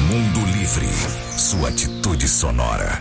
Mundo Livre, sua atitude sonora.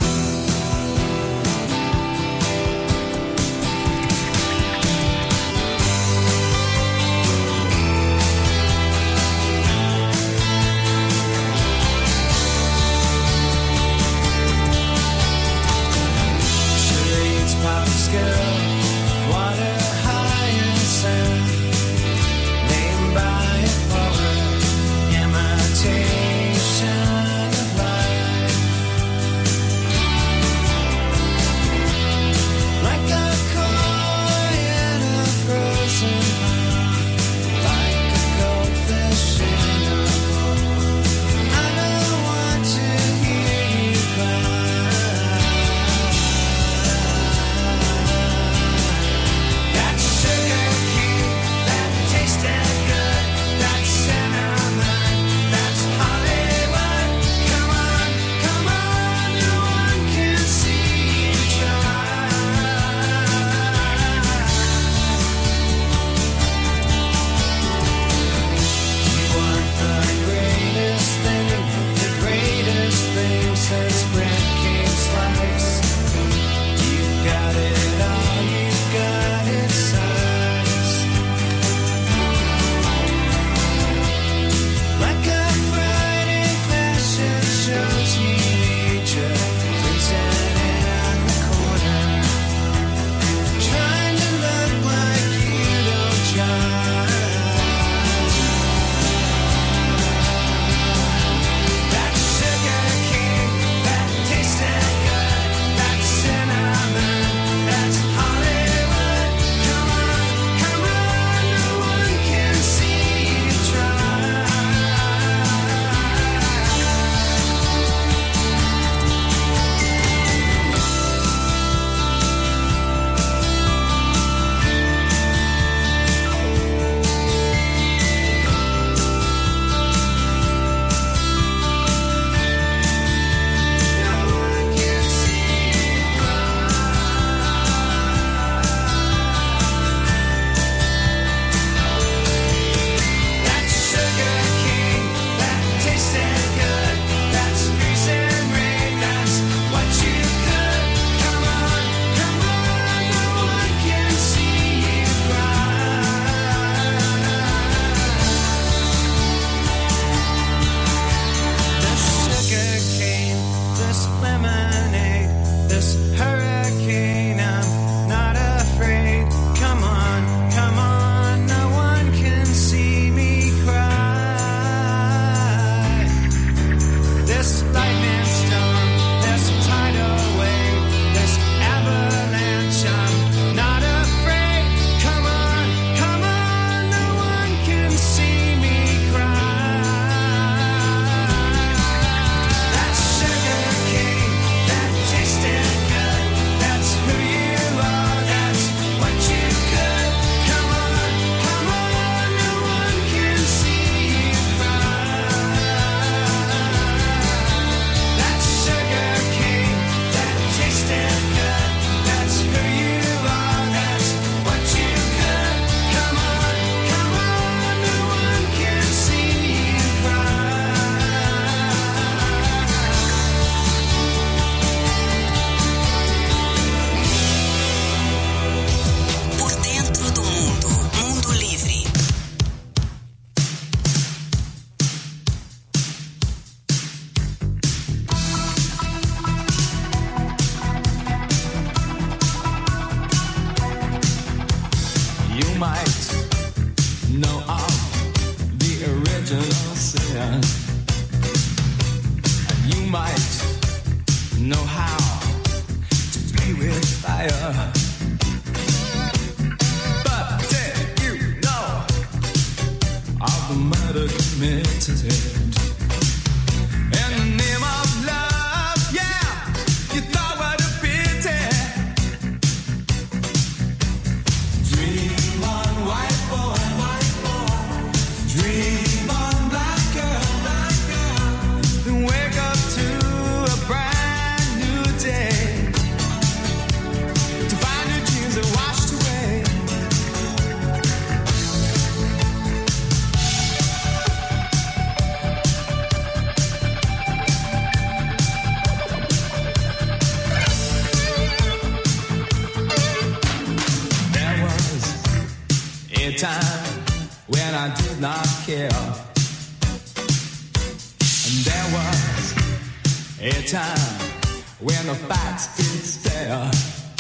A time when the facts did stare.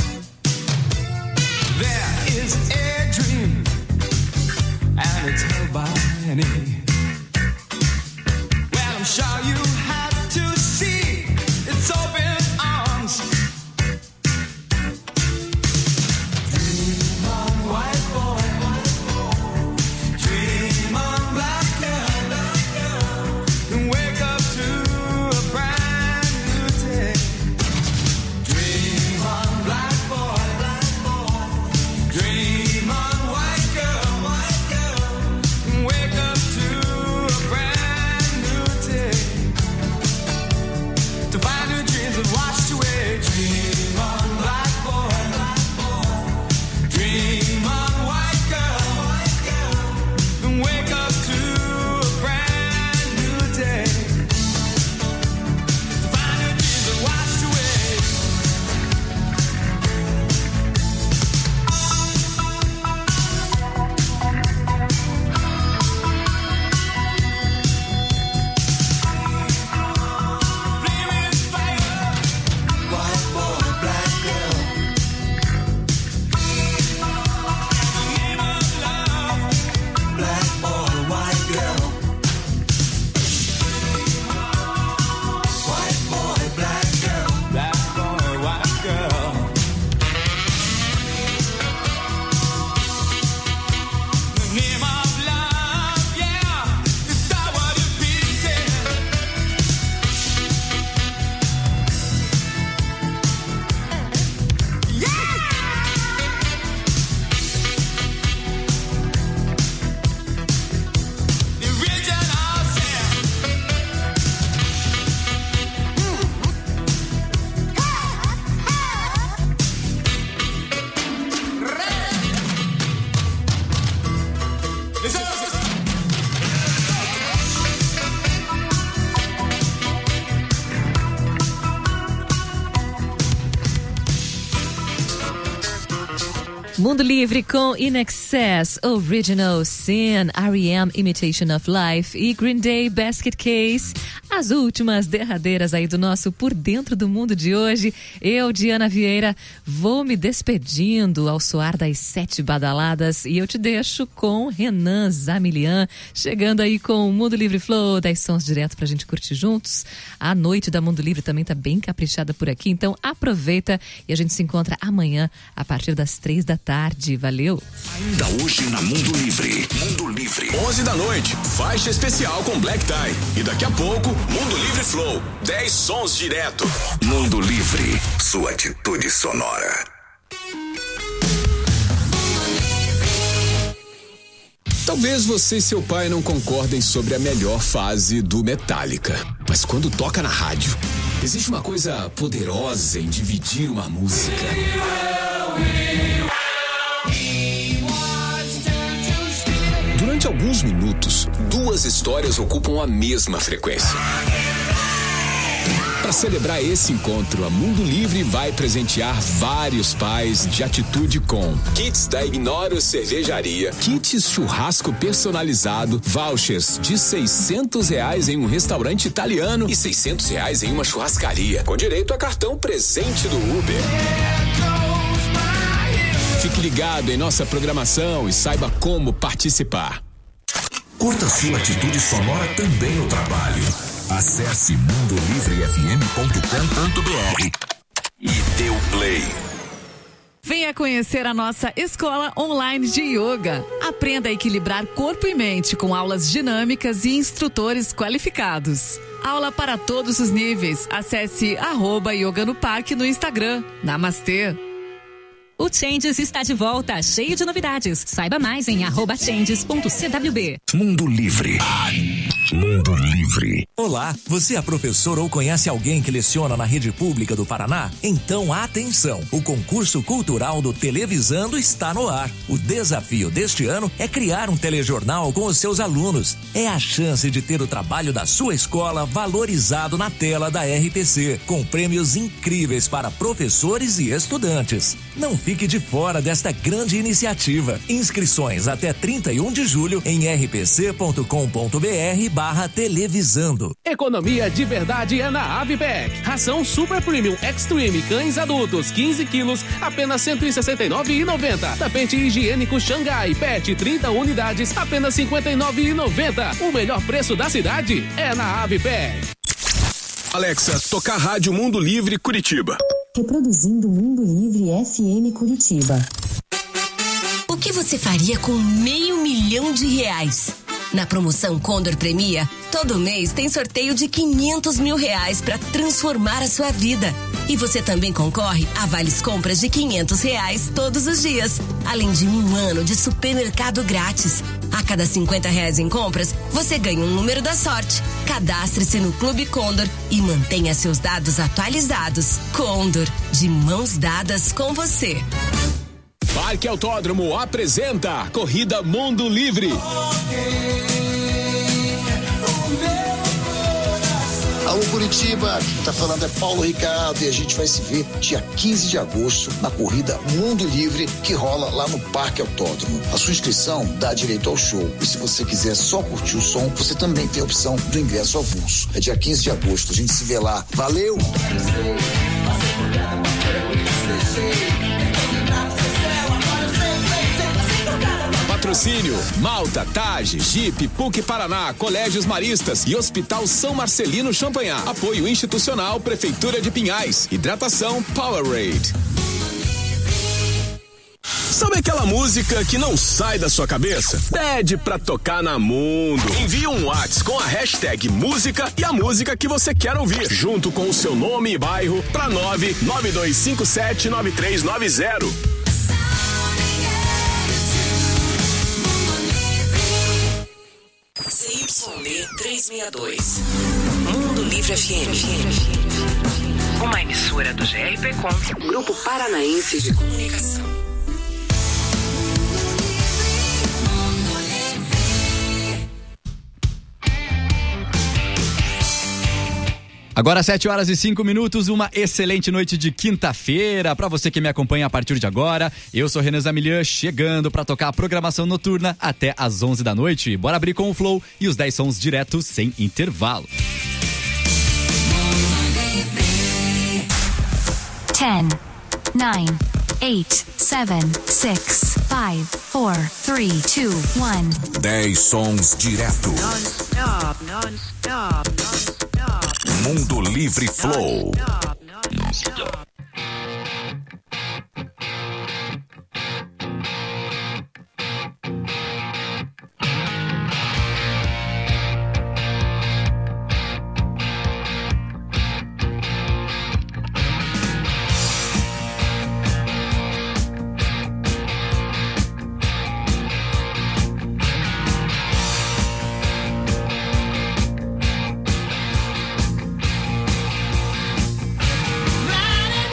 There is a dream, and it's held by many. Well, I'm sure you have to see its open arms. Dream on, white boy, dream on, black girl, and wake up to a brand new day. Dream on, black boy, dream on, white girl, and wake up to a brand new day. To find new dreams that washed away. Dream on, black boy, dream on, white girl, and wake up to a brand new day. To find new dreams that washed away. Flaming fire, white boy, black girl. In the name of love, black boy, white girl. White boy, black girl. Black boy, white girl. In the name of love, yeah, is that what it repeated? The original sin. Mundo Livre com In Excess, Original Sin, R.E.M. Imitation of Life e Green Day Basket Case. As últimas derradeiras aí do nosso Por Dentro do Mundo de hoje. Eu, Diana Vieira, vou me despedindo ao soar das 7 badaladas e eu te deixo com Renan Zamilian, chegando aí com o Mundo Livre Flow, 10 sons direto pra gente curtir juntos. A noite da Mundo Livre também tá bem caprichada por aqui, então aproveita e a gente se encontra amanhã a partir das 3 da tarde. Valeu! Ainda hoje na Mundo Livre. Mundo Livre. 11 da noite, faixa especial com Black Tie. E daqui a pouco, Mundo Livre Flow. 10 sons direto. Mundo Livre. Sua atitude sonora. Talvez você e seu pai não concordem sobre a melhor fase do Metallica. Mas quando toca na rádio, existe uma coisa poderosa em dividir uma música. Durante alguns minutos, duas histórias ocupam a mesma frequência. Para celebrar esse encontro, a Mundo Livre vai presentear vários pais de atitude com kits da Ignoro Cervejaria, kits churrasco personalizado, vouchers de R$600 em um restaurante italiano e R$600 em uma churrascaria, com direito a cartão presente do Uber. Fique ligado em nossa programação e saiba como participar. Curta sua atitude sonora também no trabalho. Acesse mundolivrefm.com.br e dê o play. Venha conhecer a nossa escola online de yoga. Aprenda a equilibrar corpo e mente com aulas dinâmicas e instrutores qualificados. Aula para todos os níveis. Acesse @yoga no parque no Instagram. Namastê! O Changes está de volta, cheio de novidades. Saiba mais em @changes.cwb. Mundo Livre. Mundo Livre. Olá, você é professor ou conhece alguém que leciona na rede pública do Paraná? Então atenção, o concurso cultural do Televisando está no ar. O desafio deste ano é criar um telejornal com os seus alunos. É a chance de ter o trabalho da sua escola valorizado na tela da RPC, com prêmios incríveis para professores e estudantes. Não fique de fora desta grande iniciativa. Inscrições até 31 de julho em rpc.com.br/concurso. youtube.com/televisando. Economia de verdade é na Avipec. Ração Super Premium Extreme Cães Adultos 15 quilos, apenas R$ 169,90. Tapete higiênico Xangai Pet 30 unidades, apenas R$ 59,90. O melhor preço da cidade é na Avipec. Alexa, tocar Rádio Mundo Livre Curitiba. Reproduzindo Mundo Livre FM Curitiba. O que você faria com R$500 milhão? Na promoção Condor Premia, todo mês tem sorteio de R$500 mil para transformar a sua vida. E você também concorre a vales compras de R$500 todos os dias, além de 1 ano de supermercado grátis. A cada R$50 em compras, você ganha um número da sorte. Cadastre-se no Clube Condor e mantenha seus dados atualizados. Condor, de mãos dadas com você. Parque Autódromo apresenta Corrida Mundo Livre. Alô Curitiba, quem tá falando é Paulo Ricardo e a gente vai se ver dia 15 de agosto na Corrida Mundo Livre que rola lá no Parque Autódromo. A sua inscrição dá direito ao show e se você quiser só curtir o som, você também tem a opção do ingresso avulso. É dia 15 de agosto, a gente se vê lá. Valeu! Patrocínio: Malta, Tage, Jeep, PUC Paraná, Colégios Maristas e Hospital São Marcelino Champagnat. Apoio institucional Prefeitura de Pinhais. Hidratação Powerade. Sabe aquela música que não sai da sua cabeça? Pede pra tocar na Mundo. Envie um WhatsApp com a hashtag música e a música que você quer ouvir, junto com o seu nome e bairro, pra 992579390. CYD 362. Mundo Livre FM. Uma emissora do GRPcom, Grupo Paranaense de Comunicação. Agora 7h05, uma excelente noite de quinta-feira. Para você que me acompanha a partir de agora, eu sou Renan Zamilian, chegando para tocar a programação noturna até às 11 da noite. Bora abrir com o Flow e os 10 sons diretos sem intervalo. 10, 9, 8, 7, 6, 5, 4, 3, 2, 1. 10 sons direto. Non-stop, non-stop, non-stop. Mundo Livre Flow. Non-stop. Riding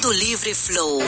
Mundo Livre Flow.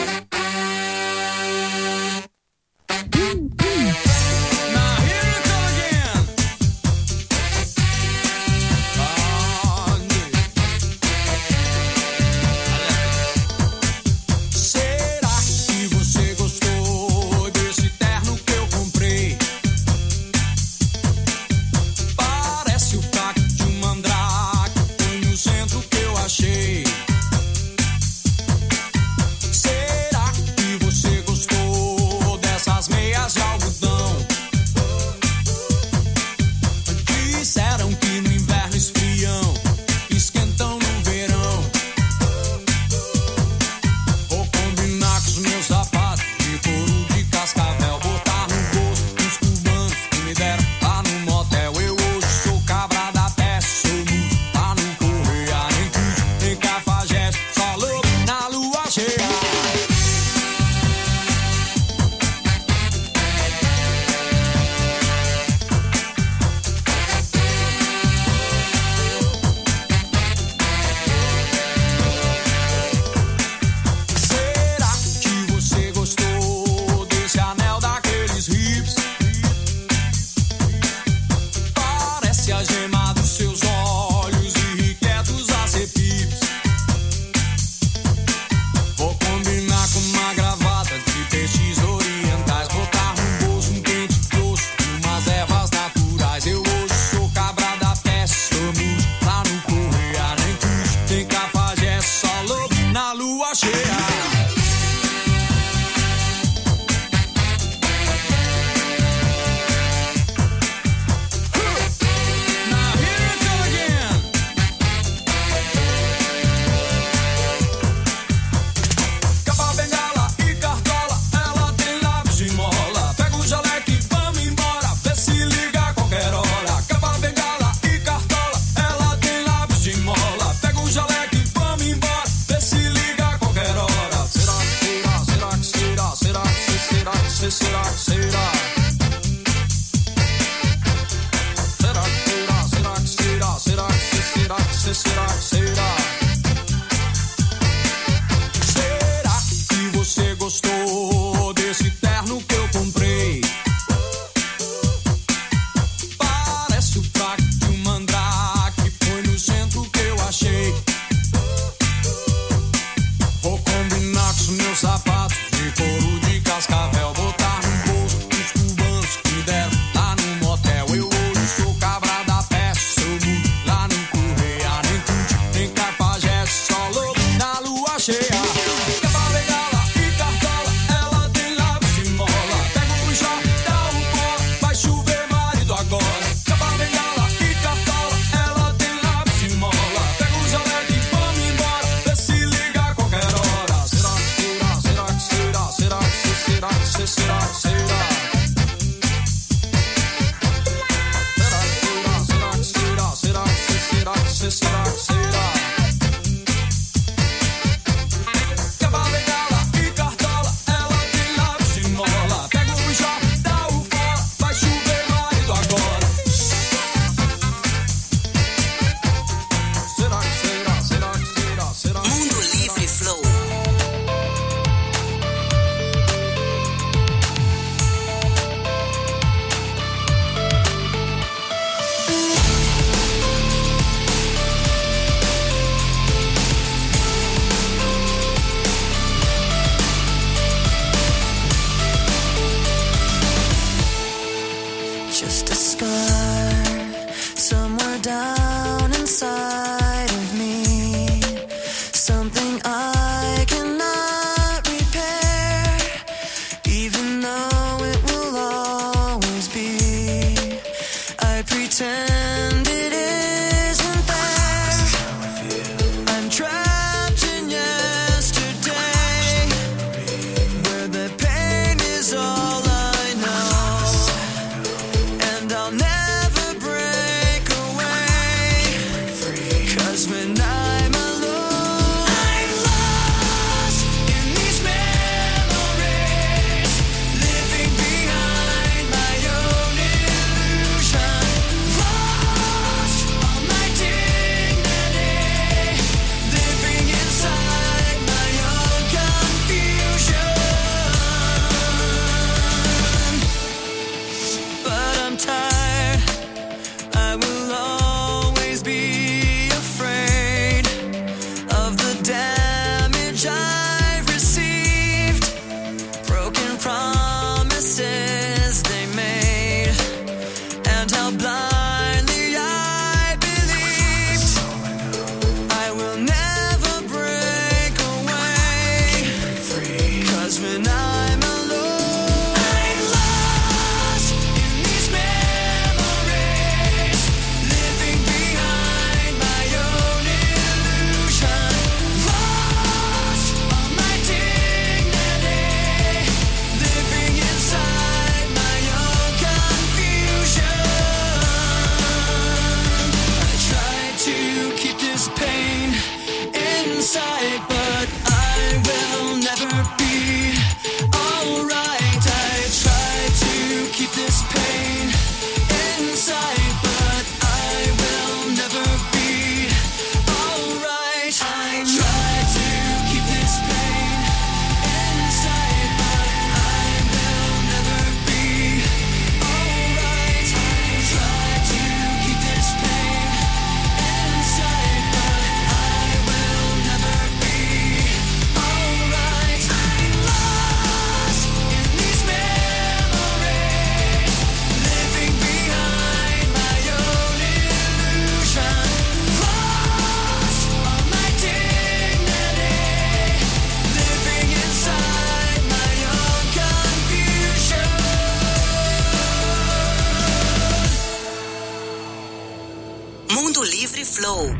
Livre Flow.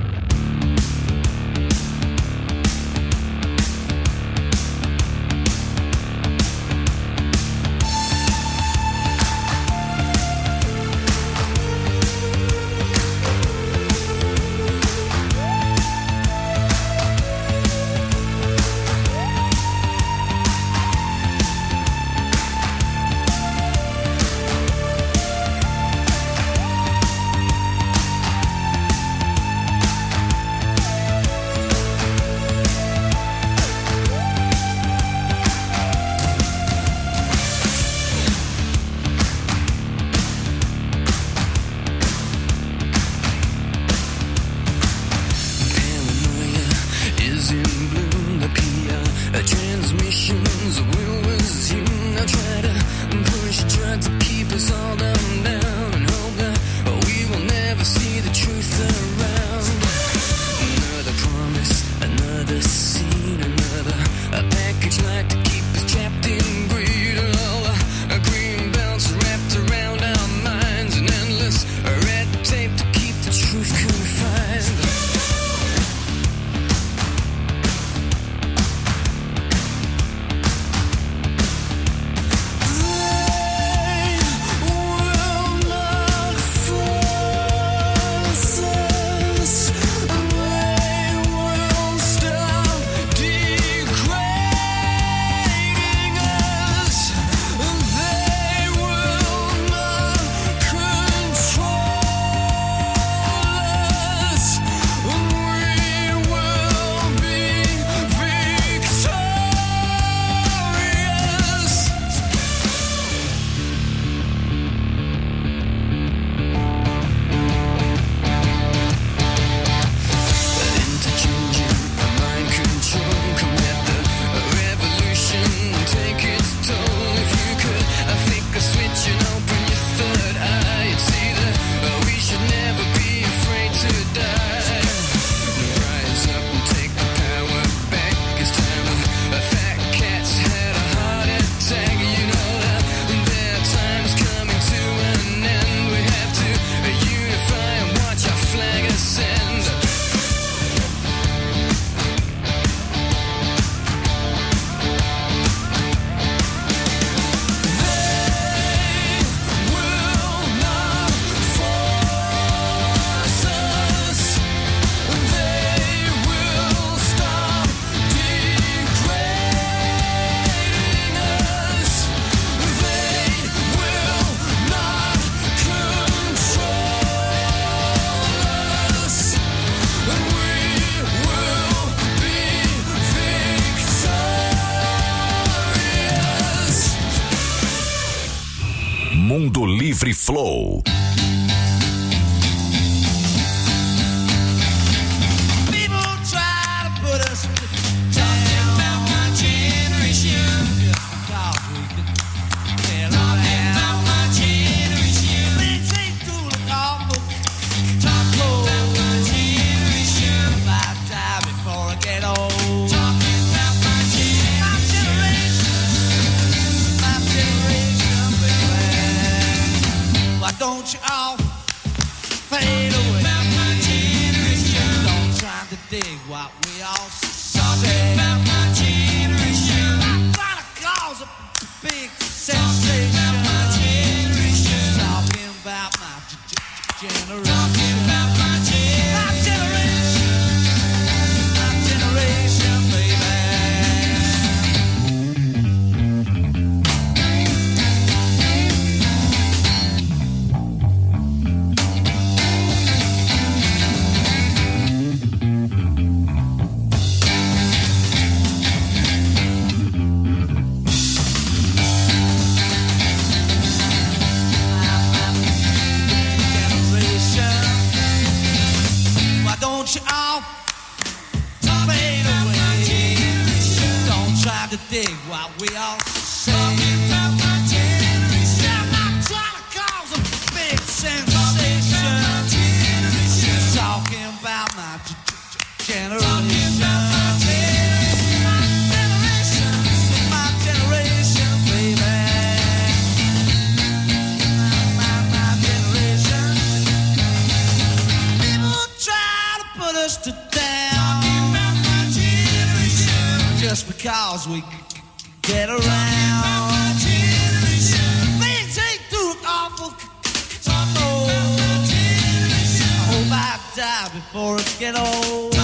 Mundo Livre Flow. Don't you all fade away? Don't try to dig what we all say. About my generation, I'm trying to cause a big sensation. About my generation, talking about my generation. Talking about my generation, baby. Don't you all fade away? Don't try to dig what we all say. About my generation, I'm not trying to cause a big sensation. Talking about my generation. My generation, baby. My generation. People cause we get around. Things ain't too awful. I hope I die before it get old.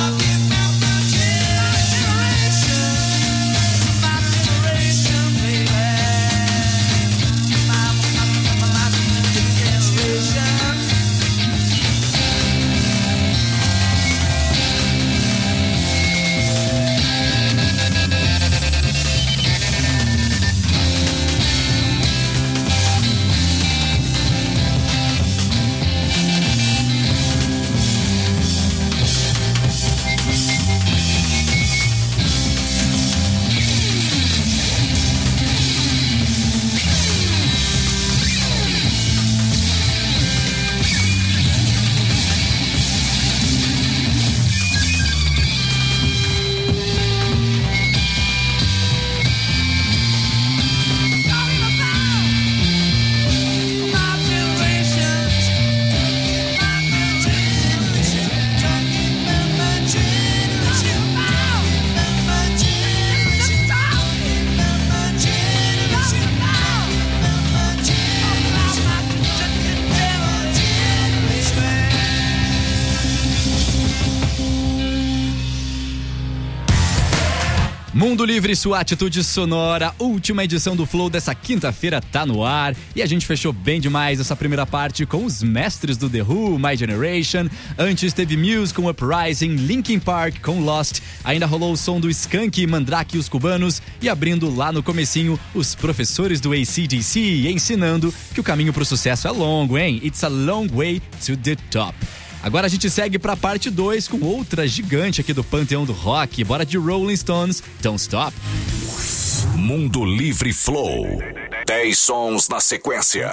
Mundo Livre, sua atitude sonora, última edição do Flow dessa quinta-feira tá no ar e a gente fechou bem demais essa primeira parte com os mestres do The Who, My Generation. Antes teve Muse com Uprising, Linkin Park com Lost, ainda rolou o som do Skank, Mandrake e os Cubanos e abrindo lá no comecinho os professores do AC/DC ensinando que o caminho pro sucesso é longo, hein? It's a long way to the top. Agora a gente segue pra parte 2 com outra gigante aqui do panteão do rock. Bora de Rolling Stones, Don't Stop. Mundo Livre Flow. 10 sons na sequência.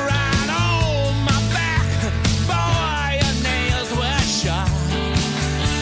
Shot.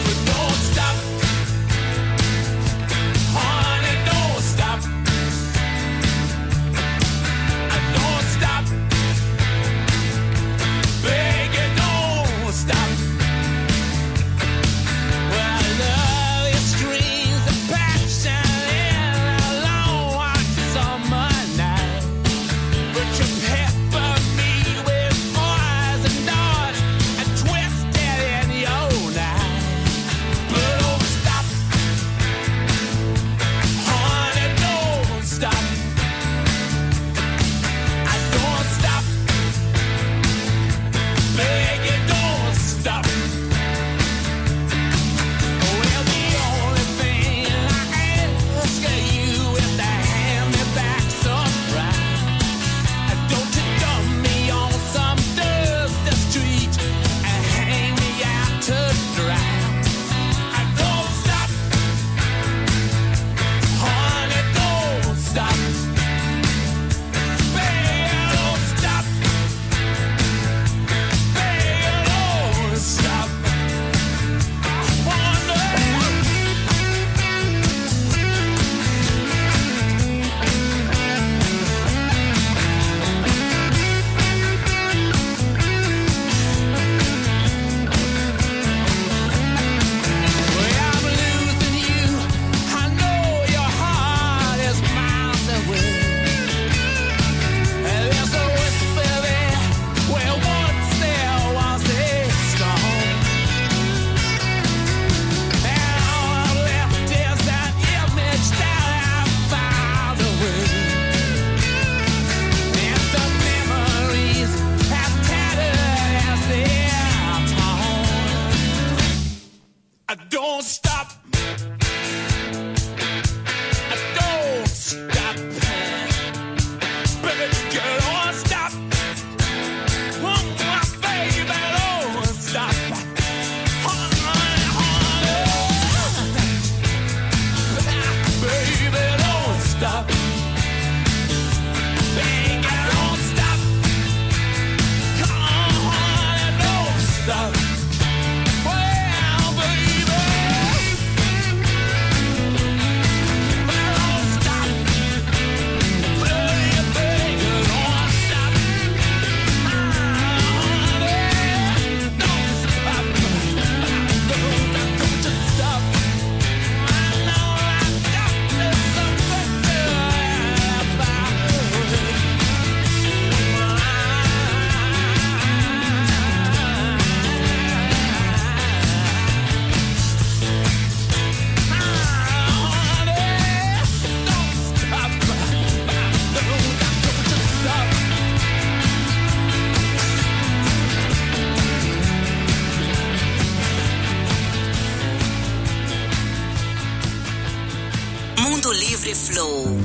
Livre Flow.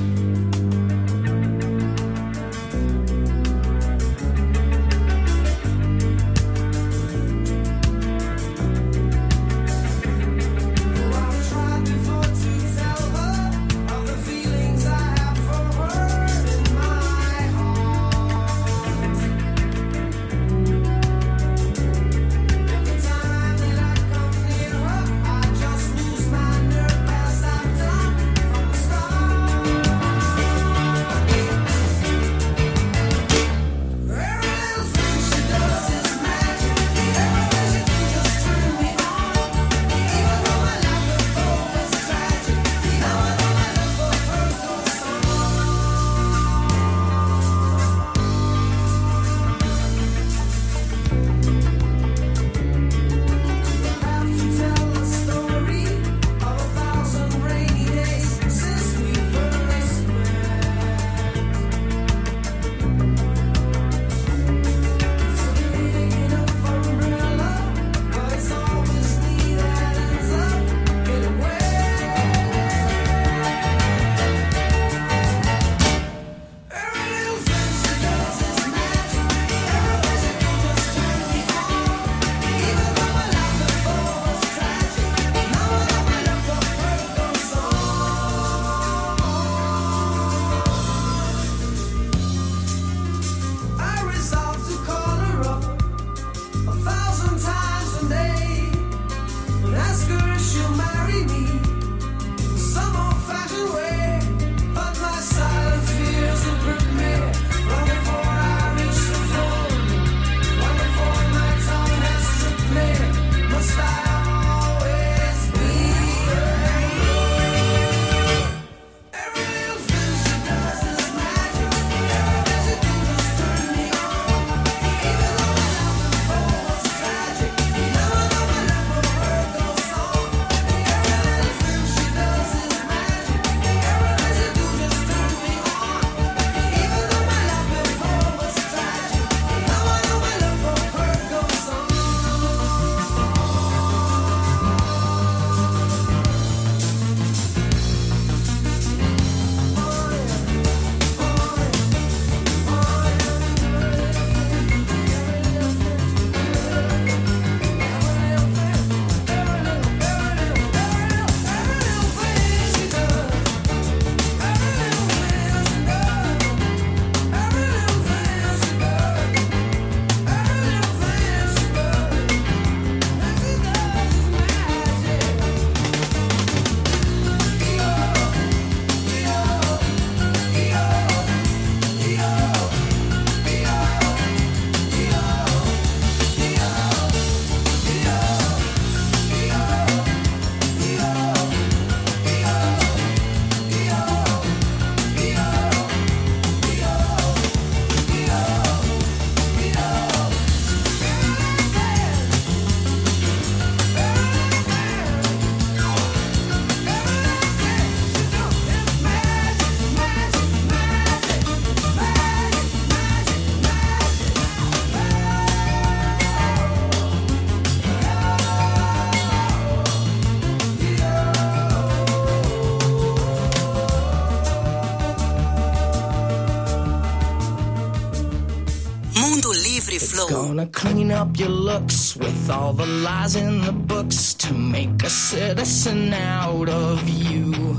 Gonna clean up your looks with all the lies in the books to make a citizen out of you.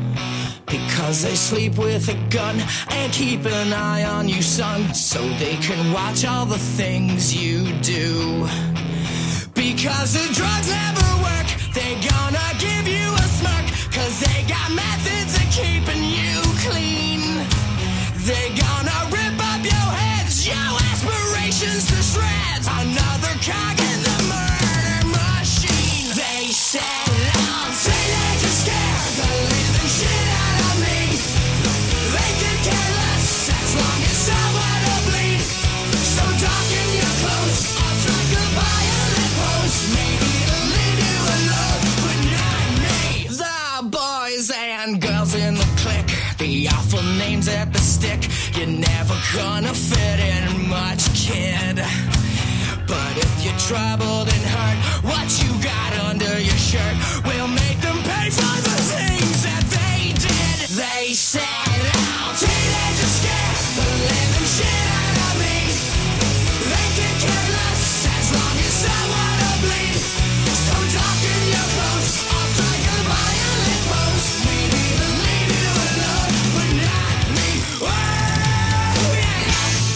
Because they sleep with a gun and keep an eye on you, son, so they can watch all the things you do. Because the drugs never work, they gonna give you a smirk, cause they got methods of keeping you clean. They gonna rip up your heads, your aspirations to shreds. Another cog in the murder machine. They said I'll say they just scare the living shit out of me. They could care less as long as someone will bleed. So darken your clothes, I'll strike a violent pose. Maybe it'll leave you alone, but not me. The boys and girls in the clique, the awful names at the stick. You're never gonna fit in much, kid. But if you're troubled and hurt, what you got under your shirt will make them pay for the things that they did. They They said, oh, teenagers scare the living shit out of me. They can care less as long as someone will bleed. So darken your clothes, I'll strike a violent pose. Maybe they'll leave you alone, but not me. Whoa, yeah.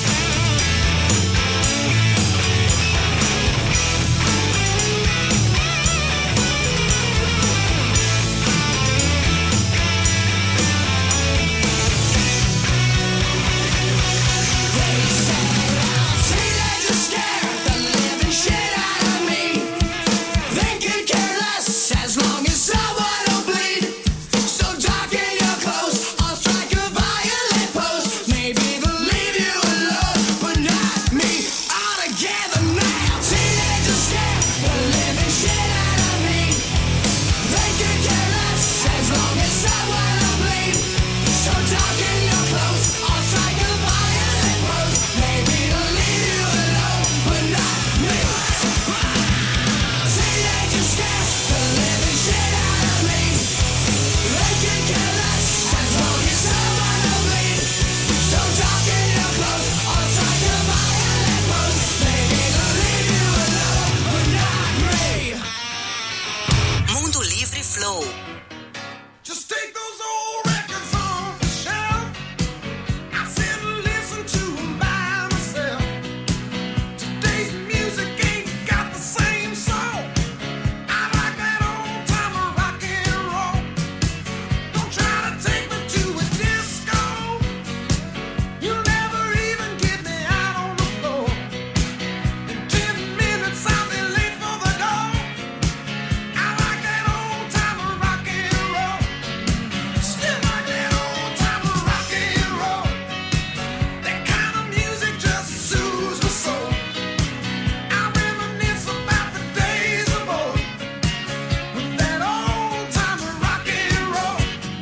Just take those old records off the shelf. I sit and listen to them by myself. Today's music ain't got the same soul. I like that old time of rock and roll. Don't try to take me to a disco. You'll never even get me out on the floor. In 10 minutes I'll be late for the door. I like that old time of rock and roll. Still like that old time of rock and roll. That kind of music just soothes my soul. I reminisce about the days of old with that old time of rock and roll.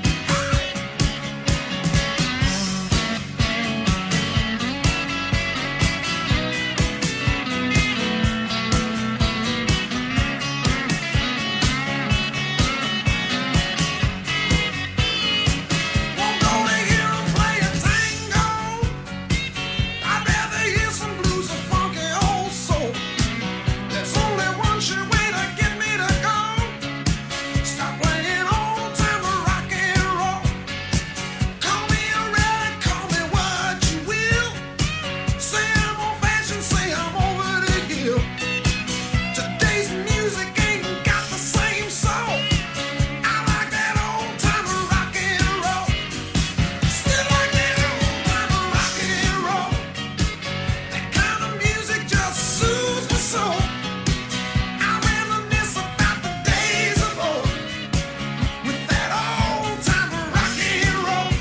Won't go to hear 'em play a tango. I'd rather hear some blues or funky old soul. There's only one sure way to get me to go. Stop playing old time of rock and roll. Call me a relic, call me what you will. Say I'm old fashioned, say I'm over the hill. Today's music ain't got the same soul. I like that old time of rock and roll. Still like that old time of rock and roll. That kind of music just soothes my soul. I reminisce about the days of old with that old time of rock and roll.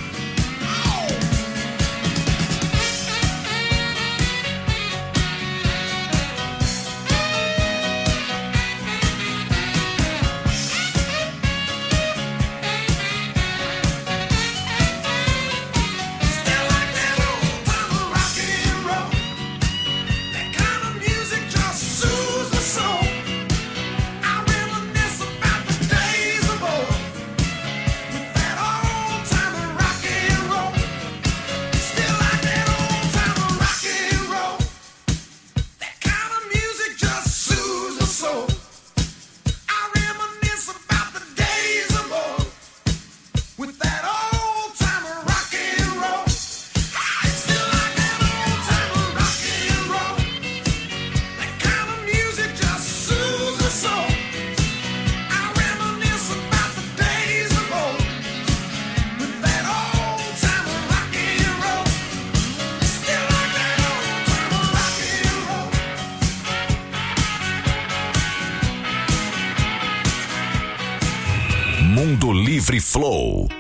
Still like that old time of rock and roll. That kind of music just soothes my soul. I reminisce about the days of old with that old time of rock and roll. Still like that old time of rock and roll. That kind of music just soothes my soul. I reminisce about the days of old with that old time of rock and roll. Still like that old time of rock and roll. That kind of music just soothes my soul. I reminisce about the days of old with that old time of rock and roll. Still like that old time of rock and roll. Mundo Livre Flow.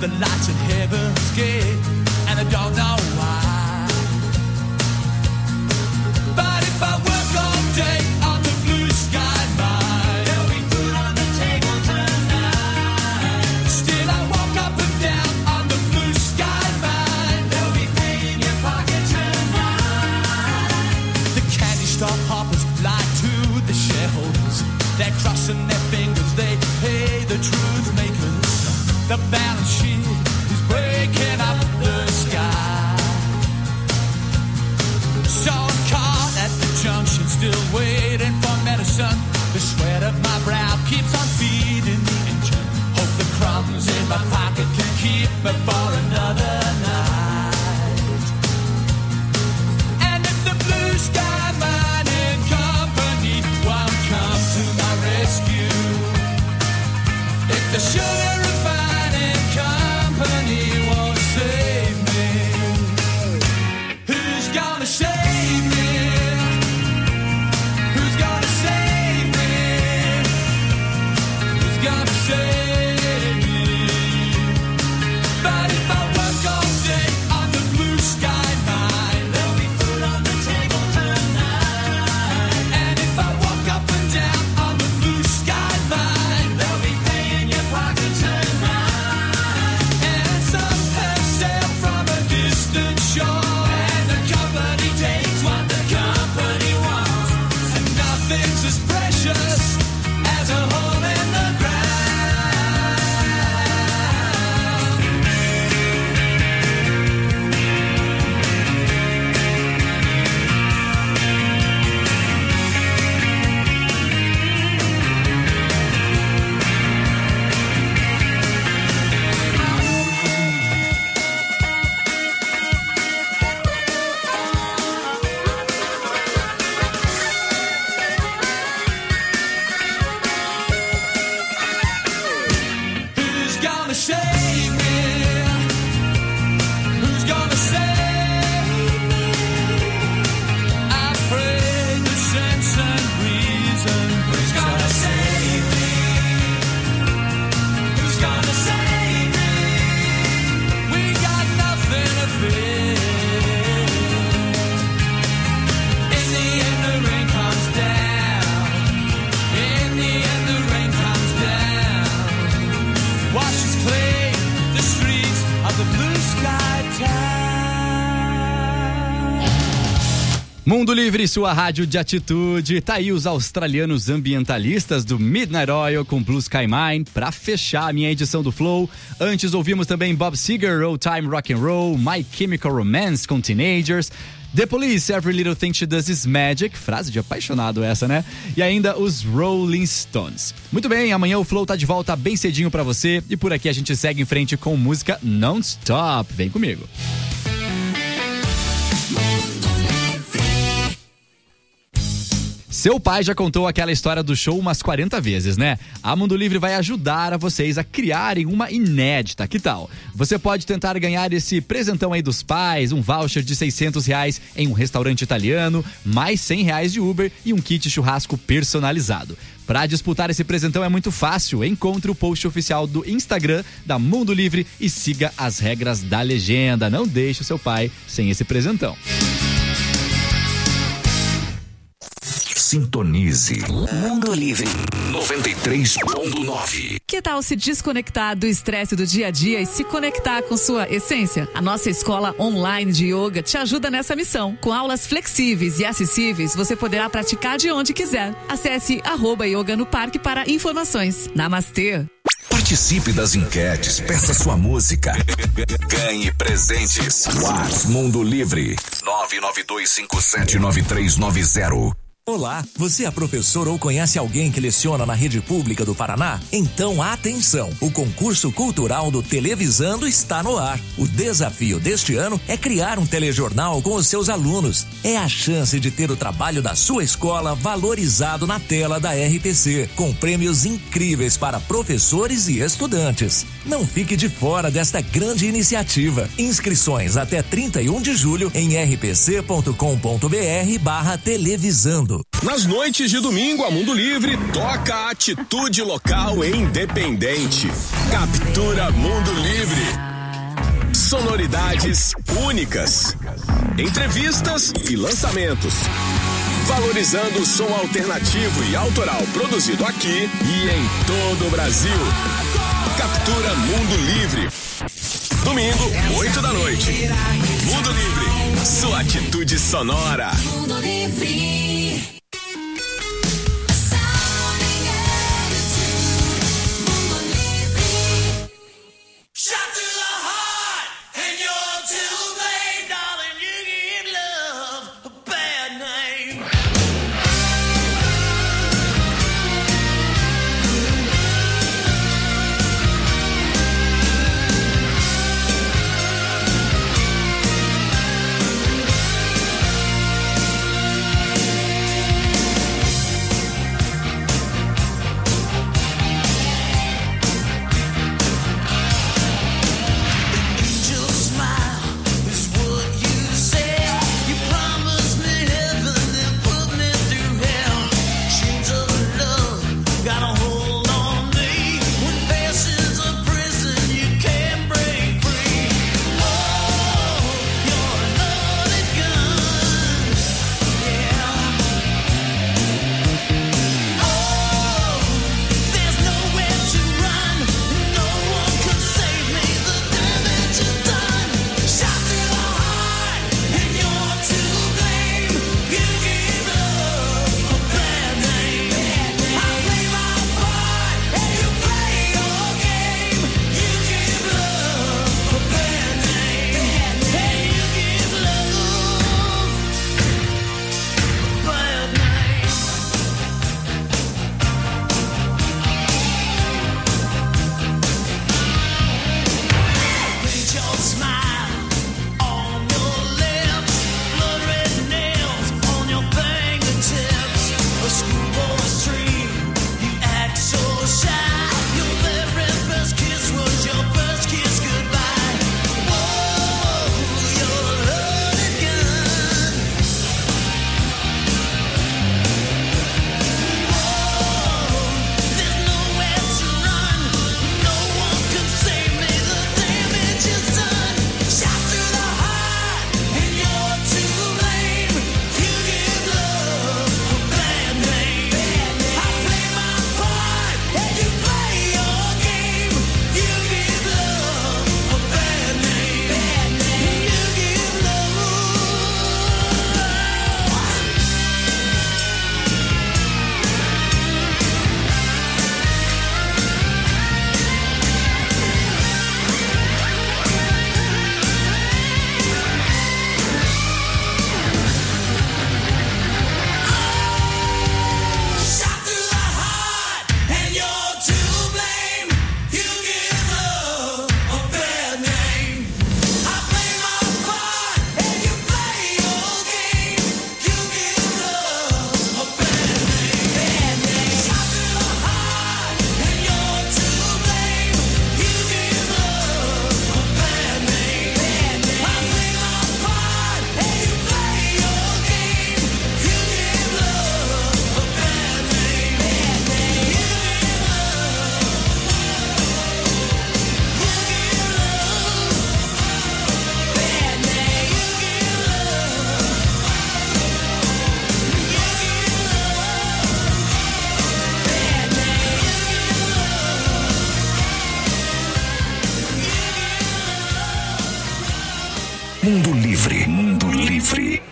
the lights at heaven's gate, and I don't know why. But if I work all day on the blue sky mine, there'll be food on the table tonight. Still I walk up and down on the blue sky mine, there'll be pay in your pocket tonight. The candy store hoppers lie to the shareholders. They're crossing their fingers, they pay the truth makers. The balance sheet is breaking up the sky. So I'm caught at the junction, still waiting for medicine. The sweat of my brow keeps on feeding the engine. Hope the crumbs in my pocket can keep me for another night. And if the blue sky mining company won't come to my rescue, if the sugar refining company won't save me, who's gonna save me? Who's gonna save me? Who's gonna save me? But if I work all day on the blue sky mine, there'll be food on the table tonight. And if I walk up and down on the blue sky mine, there'll be pay in your pocket tonight. And some have sailed from a distant shore, and the company takes what the company wants. And nothing's as precious as a hole in the ground. Who's gonna save me? Who's gonna save me? I pray the sense and reason. Who's gonna save me? Who's gonna save me? We got nothing to fear. In the end the rain comes down. In the end the rain comes down. Washes clean the streets of the blue sky town. Mundo Livre, sua rádio de atitude. Tá aí os australianos ambientalistas do Midnight Oil com Blue Sky Mine pra fechar a minha edição do Flow. Antes ouvimos também Bob Seger, Old Time Rock and Roll, My Chemical Romance com Teenagers, The Police, Every Little Thing She Does Is Magic, frase de apaixonado essa, né? E ainda os Rolling Stones. Muito bem, amanhã o Flow tá de volta bem cedinho pra você e por aqui a gente segue em frente com música non-stop. Vem comigo. Seu pai já contou aquela história do show umas 40 vezes, né? A Mundo Livre vai ajudar a vocês a criarem uma inédita. Que tal? Você pode tentar ganhar esse presentão aí dos pais, um voucher de R$600 em um restaurante italiano, mais R$100 de Uber e um kit churrasco personalizado. Para disputar esse presentão é muito fácil. Encontre o post oficial do Instagram da Mundo Livre e siga as regras da legenda. Não deixe o seu pai sem esse presentão. Sintonize Mundo Livre 93.9. Que tal se desconectar do estresse do dia a dia e se conectar com sua essência? A nossa escola online de yoga te ajuda nessa missão. Com aulas flexíveis e acessíveis, você poderá praticar de onde quiser. Acesse @yoga no parque para informações. Namastê! Participe das enquetes, peça sua música, ganhe presentes. WhatsApp Mundo Livre 992579390. Olá, você é professor ou conhece alguém que leciona na rede pública do Paraná? Então atenção, o concurso cultural do Televisando está no ar. O desafio deste ano é criar um telejornal com os seus alunos. É a chance de ter o trabalho da sua escola valorizado na tela da RPC, com prêmios incríveis para professores e estudantes. Não fique de fora desta grande iniciativa. Inscrições até 31 de julho em rpc.com.br/televisando. Nas noites de domingo, a Mundo Livre toca a atitude local e independente. Captura Mundo Livre. Sonoridades únicas. Entrevistas e lançamentos. Valorizando o som alternativo e autoral produzido aqui e em todo o Brasil. Captura Mundo Livre. Domingo, 8 da noite. Mundo Livre. Sua atitude sonora. Mundo Livre. Mundo Livre. Mundo Livre.